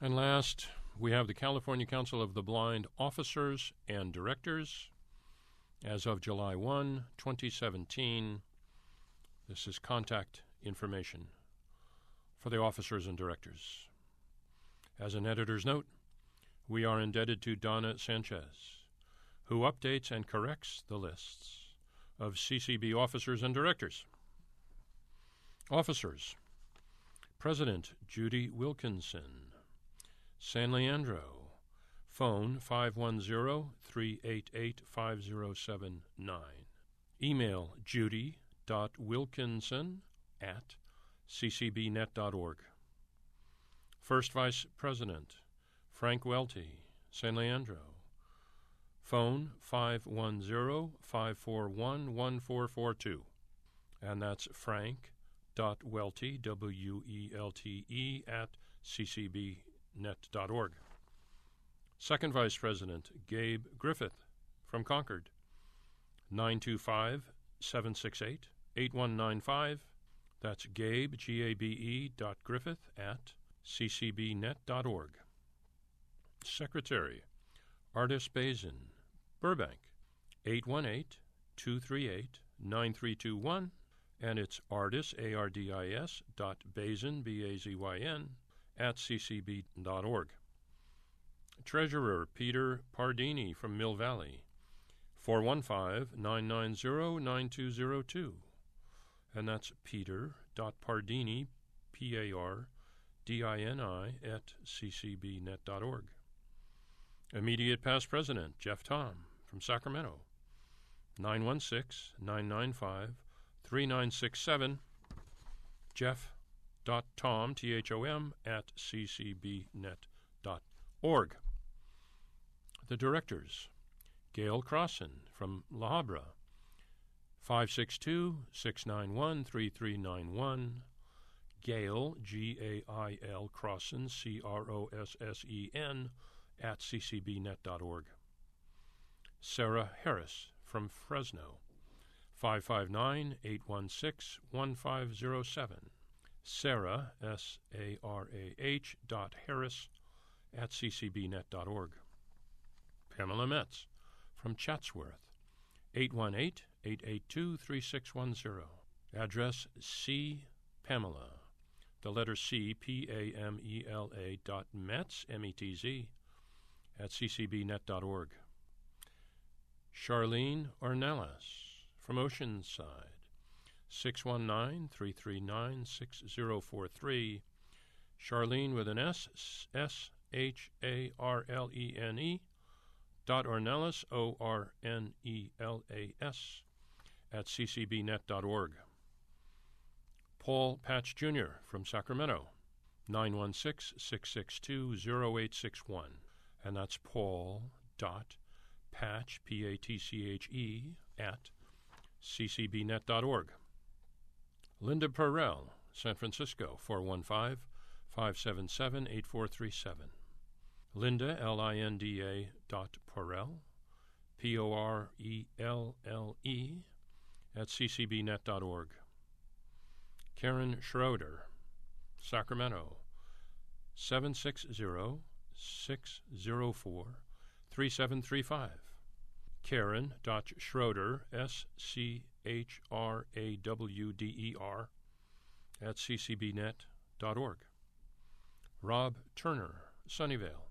And last, we have the California Council of the Blind Officers and Directors. As of July 1, 2017, this is contact information for the officers and directors. As an editor's note, we are indebted to Donna Sanchez, who updates and corrects the lists of CCB officers and directors. Officers: President Judy Wilkinson, San Leandro, phone 510-388-5079. Email judy.wilkinson@ccbnet.org. First Vice President Frank Welty, San Leandro, phone 510-541-1442. And that's frank.welty, W-E-L-T-E, @ccbnet.org. Second Vice President Gabe Griffith from Concord, 925-768-8195. That's Gabe, G-A-B-E, .Griffith @ccbnet.org. Secretary Ardis Bazin, Burbank, 818-238-9321, and it's Ardis, A-R-D-I-S, .Bazin, B-A-Z-Y-N, @ccb.org. Treasurer Peter Pardini from Mill Valley, 415-990-9202, and that's peter.pardini, P-A-R-D-I-N-I, @ccbnet.org. Immediate Past President Jeff Tom from Sacramento, 916-995-3967, jeff.tom, T-H-O-M, @ccbnet.org. The Directors: Gail Crossan from La Habra, 562-691-3391, Gail, G-A-I-L, Crossan, C-R-O-S-S-E-N, @ccbnet.org. Sarah Harris from Fresno, 559-816-1507. Sarah, S-A-R-A-H, .Harris, @ccbnet.org. Pamela Metz from Chatsworth, 818-882-3610. Address C. Pamela, the letter C, P-A-M-E-L-A, .Metz, M-E-T-Z, @ccbnet.org. Charlene Ornelas from Oceanside, 619-339-6043. Charlene with an S, S-H-A-R-L-E-N-E, .Ornelas, O-R-N-E-L-A-S, @ccbnet.org. Paul Patch Jr. from Sacramento, 916-662-0861, and that's Paul.Patch, P-A-T-C-H-E, @ccbnet.org. Linda Perrell, San Francisco, 415-577-8437. Linda, L-I-N-D-A, .Porrell, P-O-R-E-L-L-E, @ccbnet.org. Karen Schroeder, Sacramento, 760-604-3735. Karen.Schroeder, S-C-H-R-A-W-D-E-R, @ccbnet.org. Rob Turner, Sunnyvale,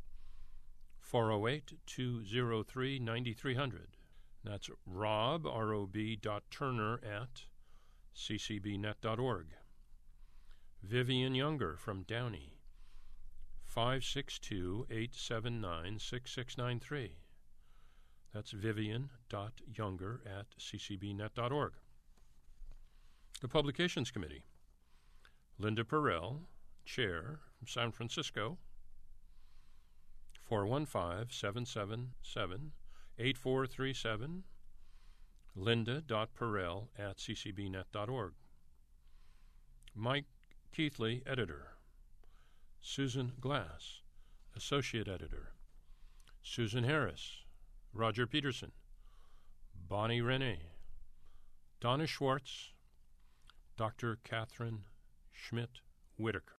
408-203-9300. That's Rob, R-O-B, .Turner, @ccbnet.org. Vivian Younger from Downey, 562-879-6693. That's Vivian.Younger, @ccbnet.org. The Publications Committee: Linda Perrell, Chair, from San Francisco, 415-777-8437, linda.perrell @ccbnet.org. Mike Keithley, Editor. Susan Glass, Associate Editor. Susan Harris, Roger Peterson, Bonnie Renee, Donna Schwartz, Dr. Catherine Schmidt Whitaker.